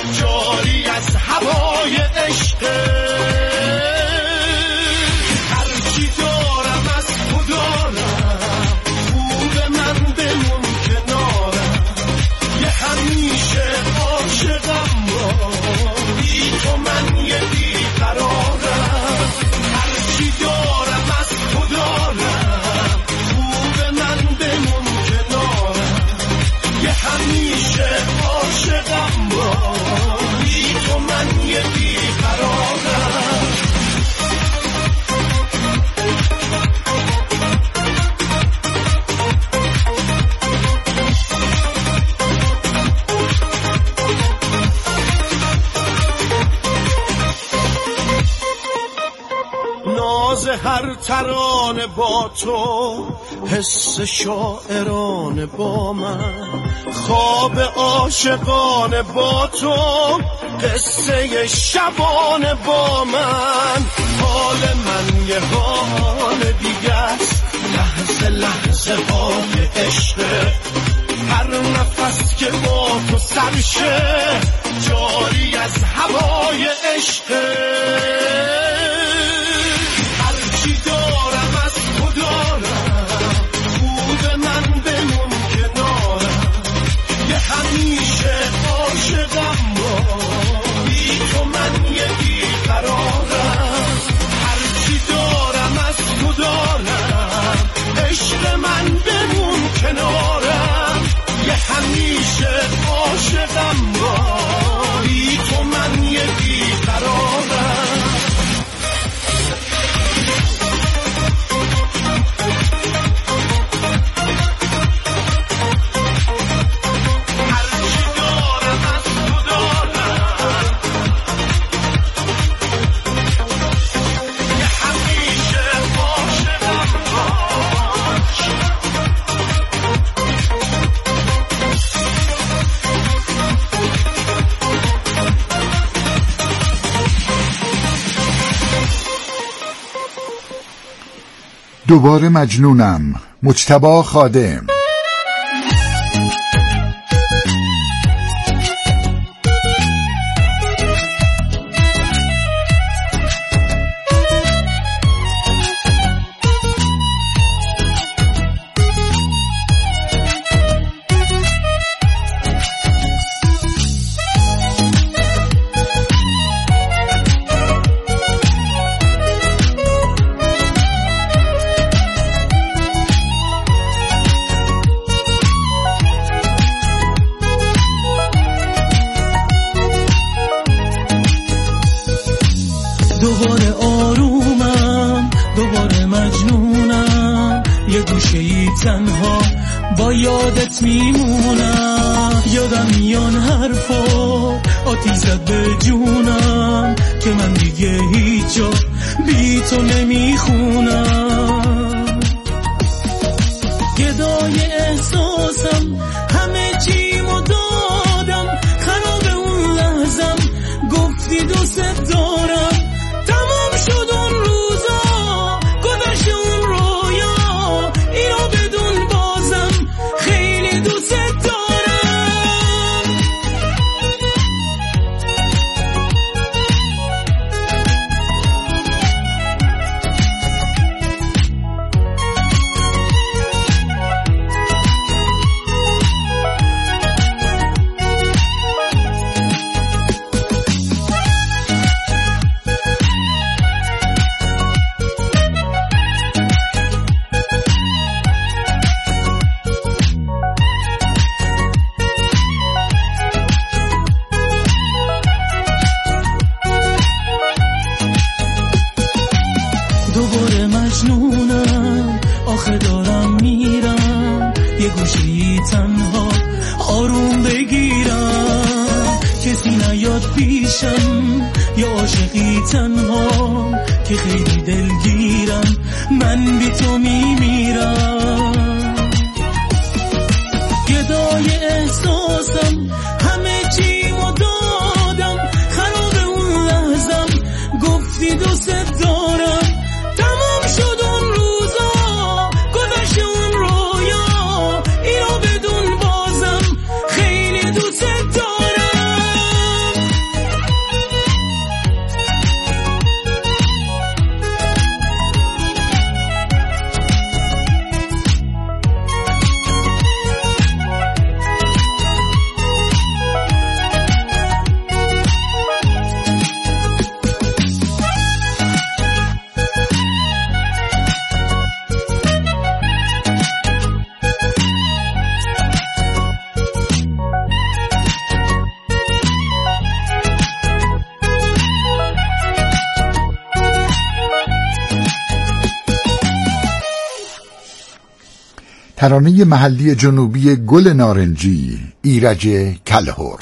جاری از هوای عشق. هرچی دارم از تو دارم، خوب من بمون کنارم، یه همیشه عاشقم را، بی تو من یه بیقرارم. هرچی دارم از تو دارم، خوب من بمون کنارم، یه همیشه عاشقم را، بی تو من یه بیقرارم. ناز هر ترانه با تو، حس شاعرانه با من، خواب عاشقانه با تو، قصه شبانه با من. حال من یه حال دیگه است، لحظه لحظه های عشق. هر نفس که با تو سرشه، جاری از هوای عشق. هرچی دارم از تو دارم، خوب من بمون کنارم، یه همیشه عاشقم را، بی تو من یه بیقرارم. هرچی دارم از تو دارم، عشق من بمون کنارم، یه همیشه عاشقم را، بی تو من یه بیقرارم. دوباره مجنونم، مجتبی خادم. دوباره آرومم، دوباره مجنونم، یه گوشه‌ای تنها با یادت میمونم. یادم میان حرفا، آتیش زد به جونم، که من دیگه هیچ جا بی تو نمیخونم. گدای احساسم، همه چیمو دادم، خراب اون لحظم، گفتی دوست دارم. تمام شد اون روزا، گذشت اون رویا، اینو بدون بازم خیلی دوست دارم. دوباره مجنونم، آخه دارم میرم، یه گوشه‌ای تنها آروم بگیرم. کسی نیاد پیشم، یه عاشقی تنها که خیلی دلگیرم، من بی تو میمیرم. گدای احساسم، همه چیمو دادم، خراب اون لحظم، گفتی دوست دارم. تمام شد اون روزا، گذشت اون رویا، اینو بدون بازم خیلی دوست دارم. ترانه محلی جنوبی گل نارنجی، ایرج کلهر.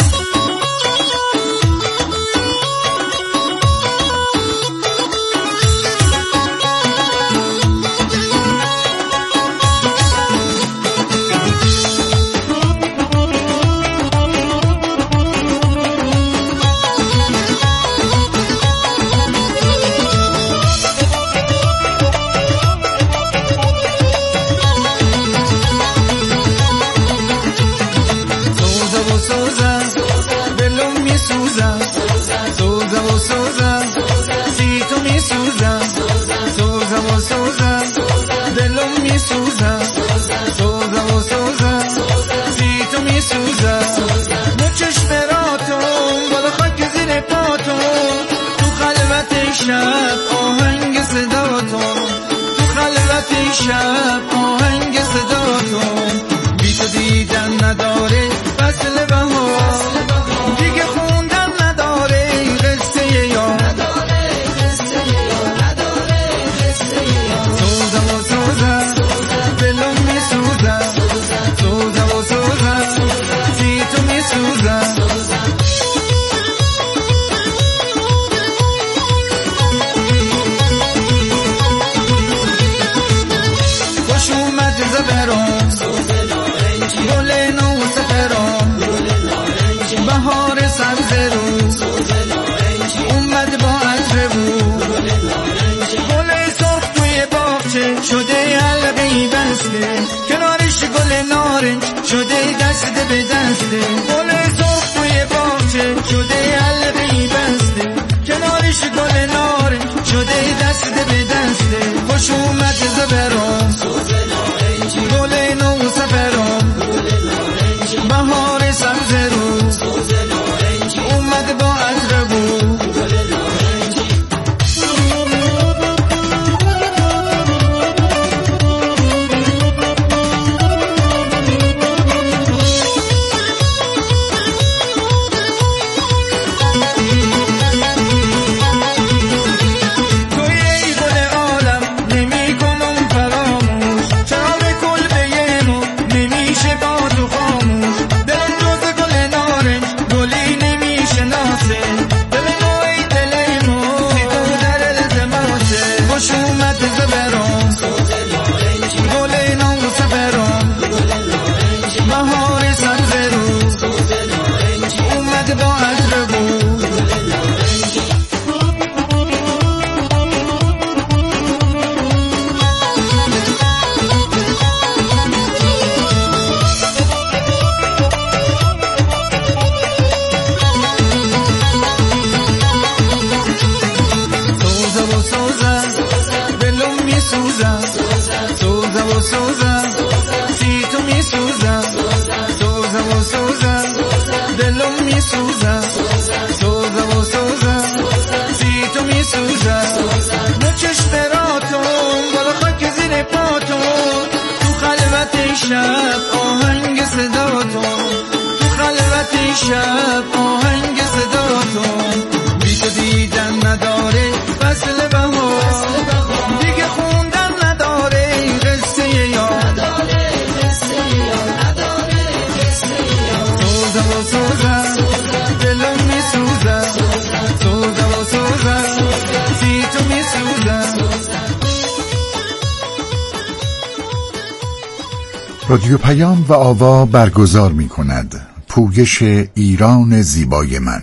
رادیو پیام و آوا برگزار می کند پویش ایران زیبای من،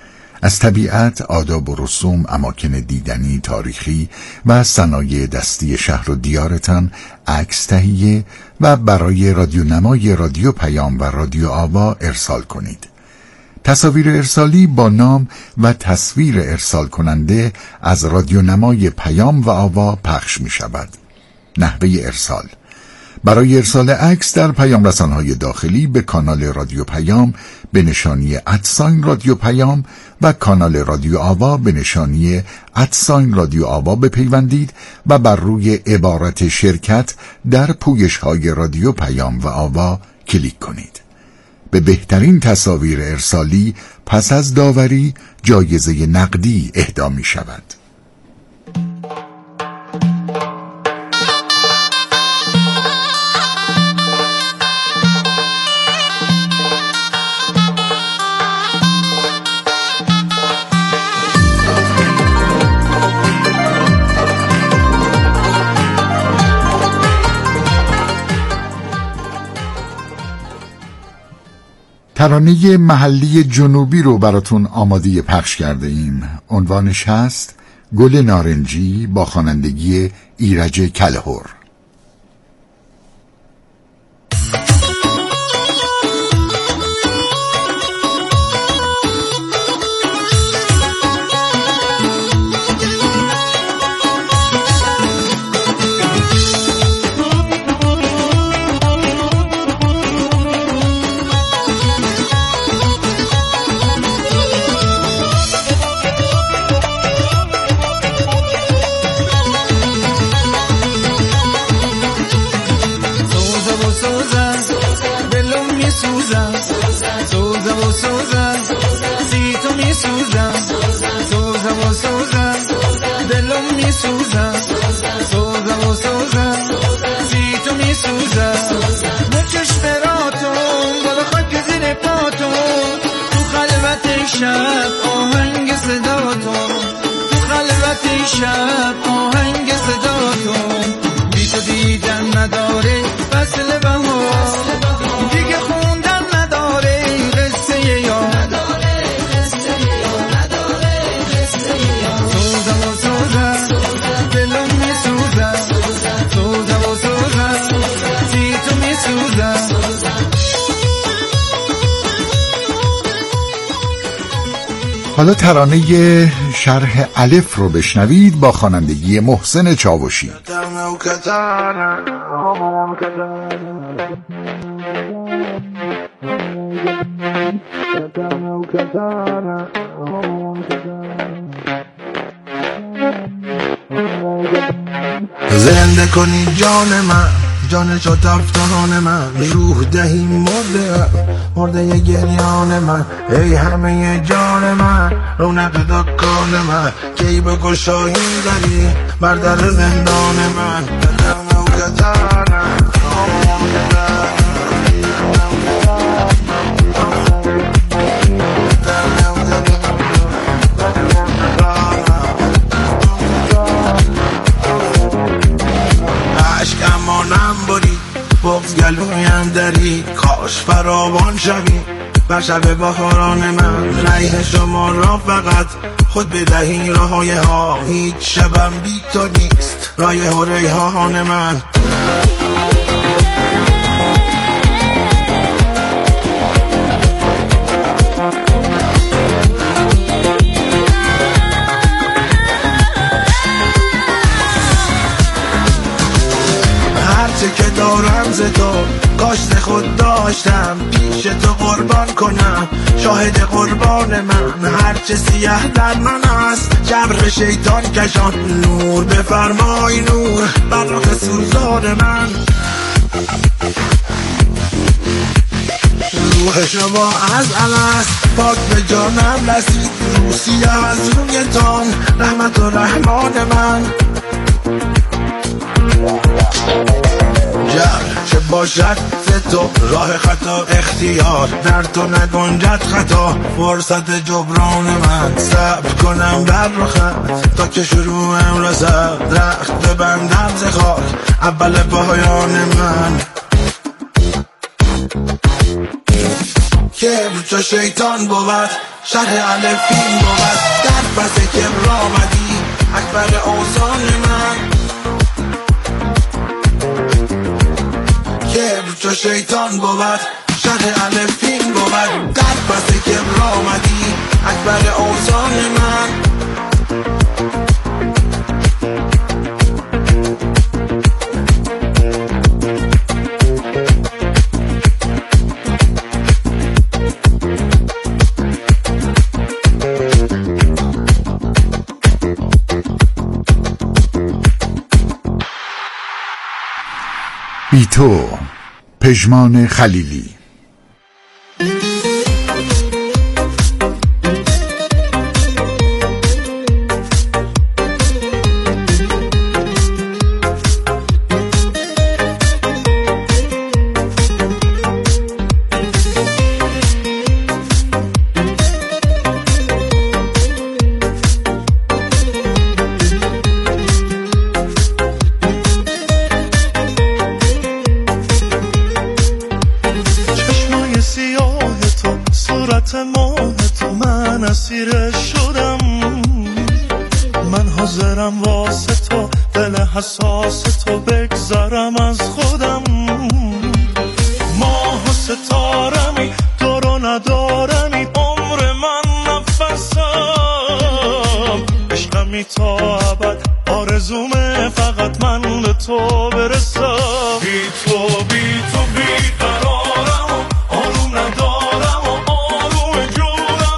از طبیعت، آداب و رسوم، اماکن دیدنی، تاریخی و صنایع دستی شهر و دیارتان عکس تهیه و برای رادیونمای رادیو پیام و رادیو آوا ارسال کنید. تصاویر ارسالی با نام و تصویر ارسال کننده از رادیونمای پیام و آوا پخش می شود. نحوه ارسال: برای ارسال عکس در پیام رسانه‌های داخلی به کانال رادیو پیام به نشانی @رادیو پیام و کانال رادیو آوا به نشانی رادیو آوا بپیوندید و بر روی عبارت شرکت در پویش‌های رادیو پیام و آوا کلیک کنید. به بهترین تصاویر ارسالی پس از داوری جایزه نقدی اهدا می شود. ترانه محلی جنوبی رو براتون آماده پخش کرده ایم. عنوانش هست گل نارنجی با خوانندگی ایرج کلهر. شب آهنگ صداتون بی تو دیدن نداره فصل بهار دیگه خوندن نداره قصه یار سوزم و سوزم دلم میسوزم سوزم و سوزم بی تو میسوزم. حالا ترانه شرح الف رو بشنوید با خوانندگی محسن چاوشی. زنده کنی جان من، جان شد افتان من، روح دهی مرده گریان من، ای همه جان من، رونق دکان من، کی بگو شاهین داری بر در زندان من. بغض گلویم داری کاش فراوان شوی بر شب بهاران من، ریح شما را فقط خود بدهی راهای ها، هیچ شبم بی تو نیست رایح و ریحان من. که دارم ز تو کاشت خود داشتم پیش تو قربان کنم شاهد قربان من، هرچه سیه در من است جبر شیطان کشان، نور بفرمای نور بر رخ سوزان من. روح شما از الست پاک به جانم رسید، روسی از رویتان رحمت و رحمان من. چه باشد ز تو راه خطا اختیار، در تو نگنجد خطا فرصت جبران من، صبر کنم بر رخت تا که شروعم رسد، رخت ببندم ز خاک اول پایان من. کبر چو شیطان بود شرح الفین بود، در پس کبر آمدی اکبر اوزان من. کبر چو شیطان بود شرح الفین بود، در پس کبر آمدی اکبر اوزان من. بی تو پژمان خلیلی. اسیرش شدم، من حاضرم واسه تو دل حساس تو بگذرم از خودم. ماه و ستارمی تو رو ندارمی، عمر من نفسم، عشقمی تا ابد آرزومه فقط من به تو برسم. بی تو بی تو بی قرارم و آروم ندارم و آروم جونم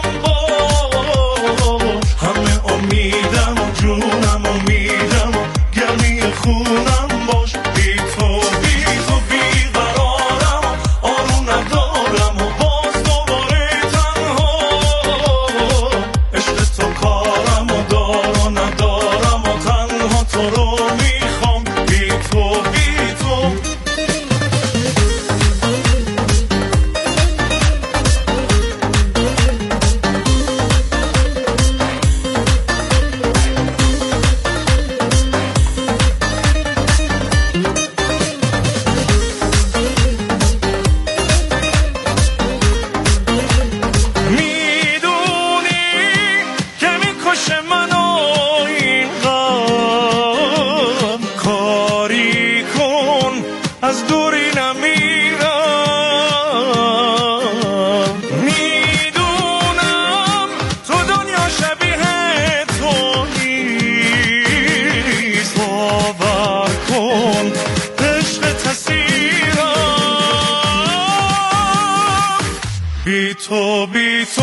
باش، همه امیدم و جونم امیدم و گرمی خونم باش. بی تو بی تو بی قرارم و آروم ندارم و باز دوباره تنها، عشق تو کارم و دار و ندارم و تنها تو رو میخوام. بی تو بی تو میدونی که میکشه منو این غم، کاری کن از دوری نمیرم. میدونم تو دنیا شبیه تو نیست، باور کن عشق تسیرم. بی تو بی تو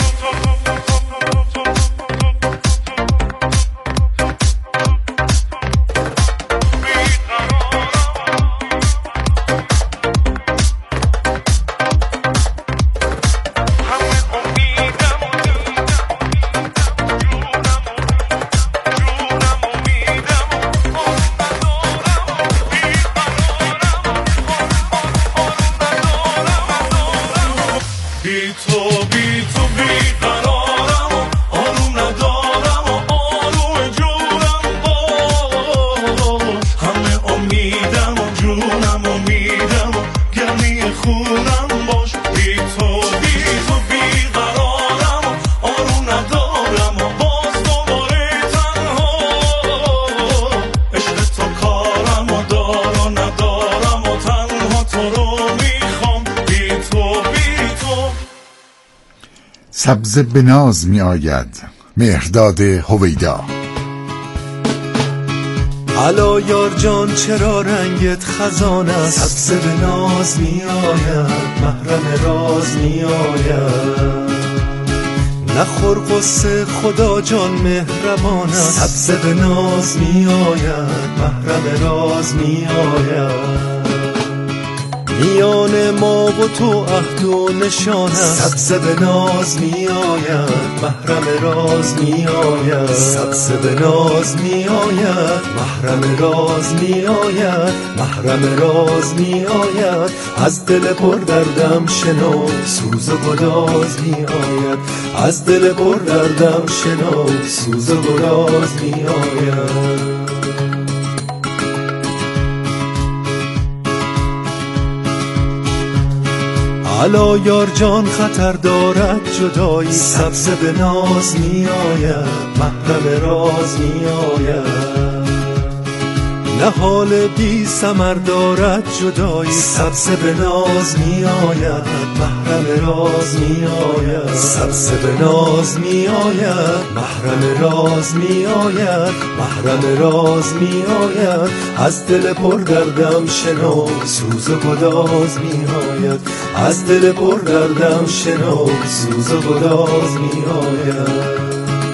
بی تو بی تو بی قرارم و آروم ندارم و آروم جونم باش، همه امیدم و جونم امیدم و گرمی خونم باش. بی تو بی تو بی قرارم و آروم ندارم و باز دوباره تنها، عشق تو کارم و دار و ندارم و تنها تو رو میخوام. بی تو بی تو سبزه به ناز می آید. مهرداد هویدا. الا یار جان چرا رنگت خزان است، سبزه به ناز می آید، محرم راز می آید. نخور قصه خدا جان مهربان است، سبزه به ناز می آید، محرم راز می آید. میان ما و تو عهد و نشان است، سبزه به ناز می آید، محرم راز می آید. سبزه به ناز می آید، محرم راز می آید، محرم راز می آید. از دل پر دردم شنو سوز و گداز می آید، از دل پر دردم شنو سوز و گداز می آید. الا یار جان خطر دارد جدایی، سبزه به ناز می آید، محرم راز می آید. نهال بی ثمر دارد جدایی، سبزه به ناز می آید، محرم راز می آید. سبزه به ناز می آید، محرم راز می آید، محرم راز می آید. از دل پر دردم شنو سوز و گداز می آید، از دل پر دردم شنو سوز و گداز می آید.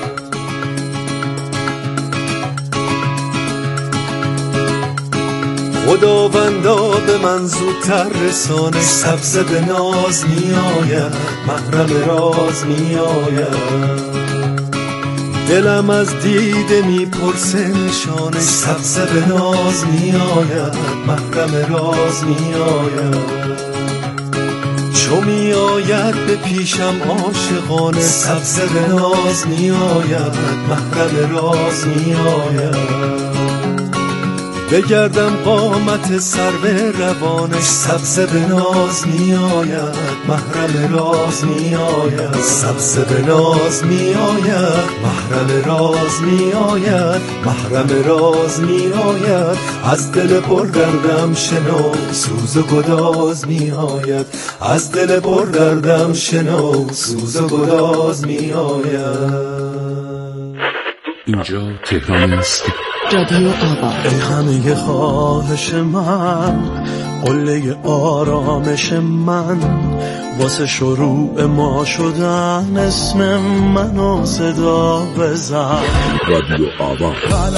خداوندا به من زودتر رسانش، سبزه به ناز می آید، محرم راز می آید. دلم از دیده می پرسه نشانش، سبزه به ناز می آید، محرم راز می آید. چو می آید به پیشم عاشقانه، سبزه به ناز می آید، محرم راز می آید. بگردم قامت سر به روانش، سبزه به ناز می آید محرم راز می آید، سبزه به ناز می آید محرم راز می آید، محرم راز می آید. از دل پر دردم شنو سوز و گداز می آید، از دل پر دردم شنو سوز و گداز می آید. اینجا تهران است. رادیو آوا. ای همه خواهش من، قله آرامش من، واسه شروع ما شدن اسم منو صدا بزن. رادیو آوا.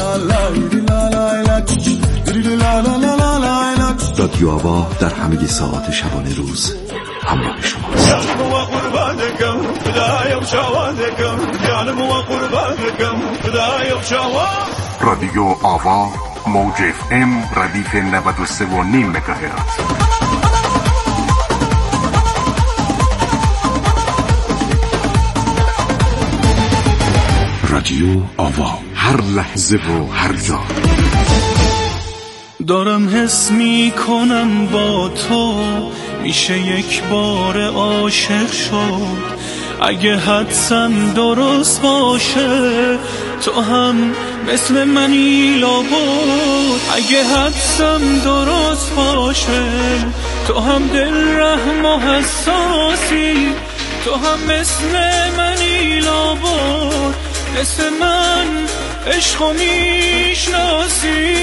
رادیو آوا در همه ساعات شبانه روز همراه شماست. رادیو آوا موج FM ردیف 93.5 مگاهرتز. رادیو آوا، هر لحظه و هر جا. دارم حس می کنم با تو میشه یک بار عاشق شد، اگه حدسم درست باشه تو هم مثل منی لابد، اگه حدسم درست باشه تو هم دل رحم و حساسی، تو هم مثل منی لابد، مثل من عشقو میشناسی،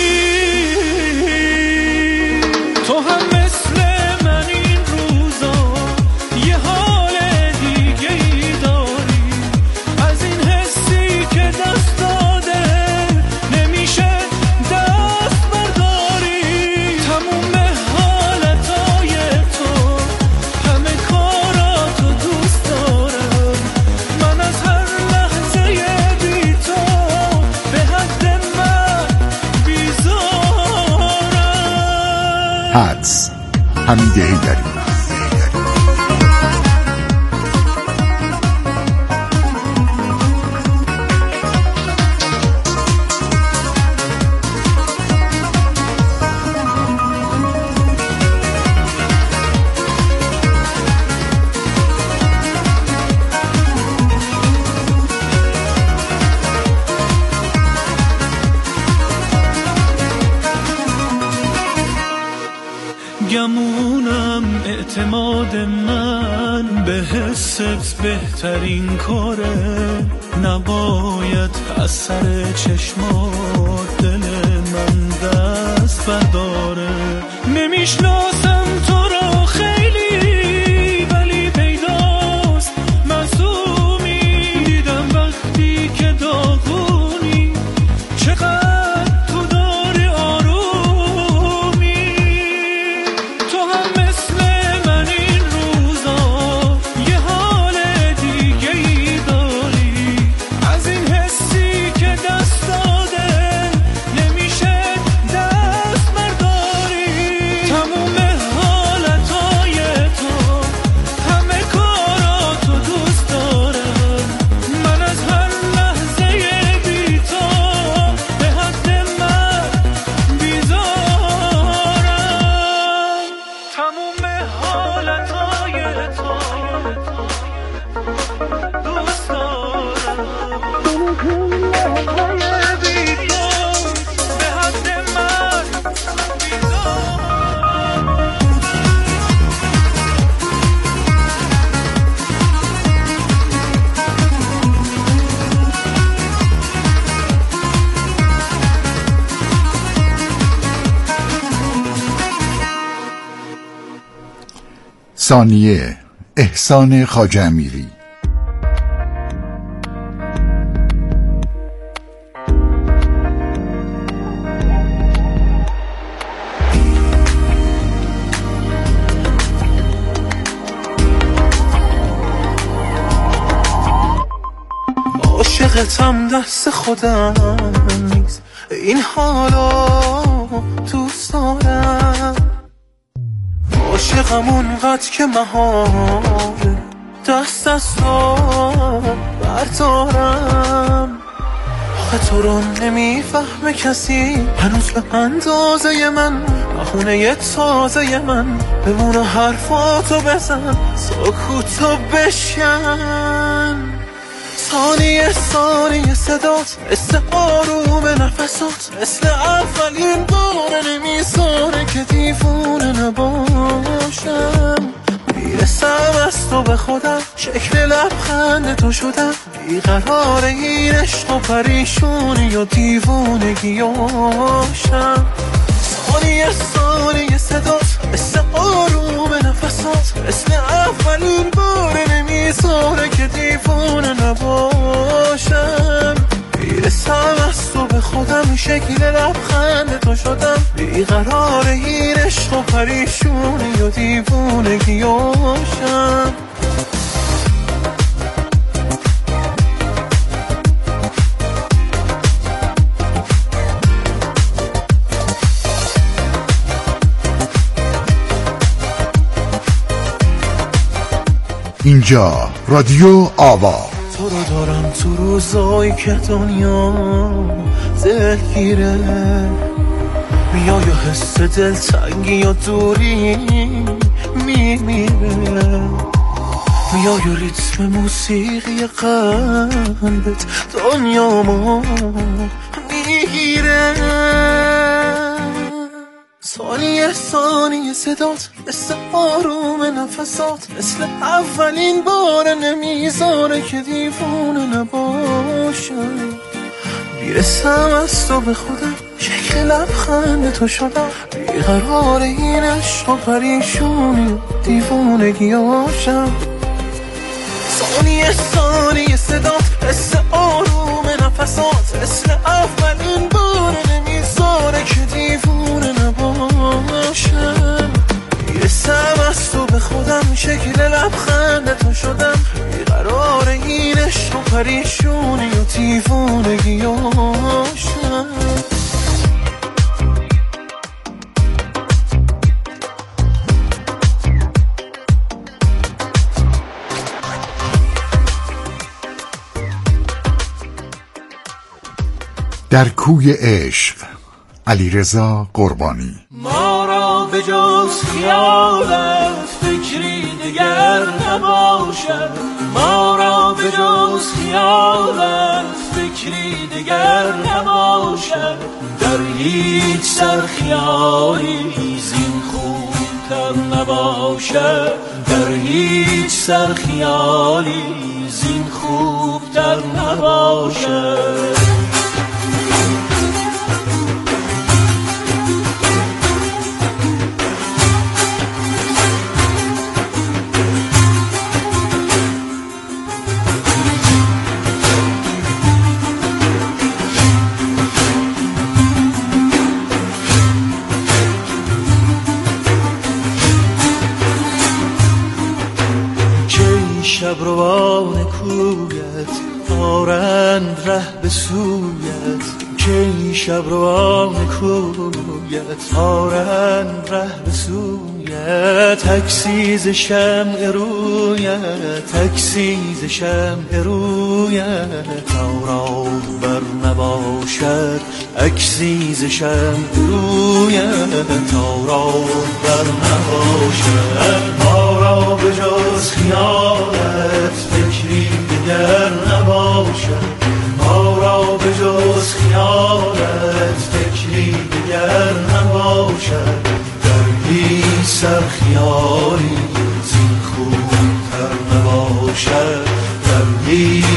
تو هم مثل من این روزا یه حال دیگه ای داری، از این حسی که دست داده نمیشه دست برداری، تموم حالتای تو همه کاراتو دوست دارم، من از هر لحظه بی تو به حد من بیزارم. حدس حمید حیدری. گمونم اعتماد من به حست بهترین کاره، نباید از سر چشمات دل من دست برداره، نمیشناسم تو را خیلی ولی پیداست معصومی، دیدم وقتی که داغونی چقدر تو داری آرومی، تو هم مثل من این روزا یه حال دیگه ای داری، از این حسی که دست داده نمیشه دست برداری، تموم حالتای تو همه کاراتو دوست دارم، من از هر لحظه بی تو به حد من بیزارم، تموم حالتای تو دوست دارم، بی تو به حد من بیزارم. ثانیه احسان خواجه امیری. عاشقتم دست خودم نیست، این حالا دوست دارم، عاشقم اونقدر که مهاره دست از تو بردارم، تو رو نمیفهمه کسی هنوز به اندازه من، بهونه تازه من بمونه حرفاتو بزن سکوتو بشکن. ثانیه ثانیه صدات مثل آروم نفسات، مثل اولین بار نمیذاره که دیوونه نباشم. میرسم از تو به خودم، شکل لبخند تو شدم، بیقرار این عشق و پریشونی و دیوونگیاشم. ثانیه ثانیه صدات مثل آروم نفسات، مثل اولین بار نمیذاره که دیوونه نباشم. میرسم از تو به خودم، شکل لبخند تو شدم، بیقرار این عشق و پریشونی و دیوونگیاشم. اینجا رادیو آوا. تو رو دارم تو روزایی که دنیا دلگیره، میای و حس دلتنگی و دوری میمیره، میای و ریتم موسیقی قلبت دنیامو میگیره. ثانیه ثانیه صدات مثل آروم نفسات، مثل اولین بار نمیذاره که دیوونه نباشم. میرسم از تو به خودم، شکل لبخند تو شدم، بیقرار این عشق و پریشونی و دیوونگیاشم. ثانیه ثانیه صدات مثل آروم نفسات، مثل اولین بار نمیذاره که دیوونه نباشم. میرسم از تو به خودم، شکل لبخند تو شدم، بیقرار این عشق و پریشونی و دیوونگیاشم. در کوی عشق، علیرضا قربانی. ما را به جز خیالت فکری دیگر نباشد، ما را به جز خیالت فکری دیگر نباشد. در هیچ سر خیالی زین خوبتر نباشد، در هیچ سر خیالی زین خوبتر نباشد. شبروان کویت آرند ره به سویت، که شبروان کویت آرند ره به سویت. تکسیز شمع رویت، تکسیز شمع رویت، تا راه بر نباشد اکسیز شمع رویت، تا راه بر نباشد. ما را به جز خیالت فکری دیگر نباشد، ما را به جز خیالت فکری دیگر نباشد. در هیچ سر خیالی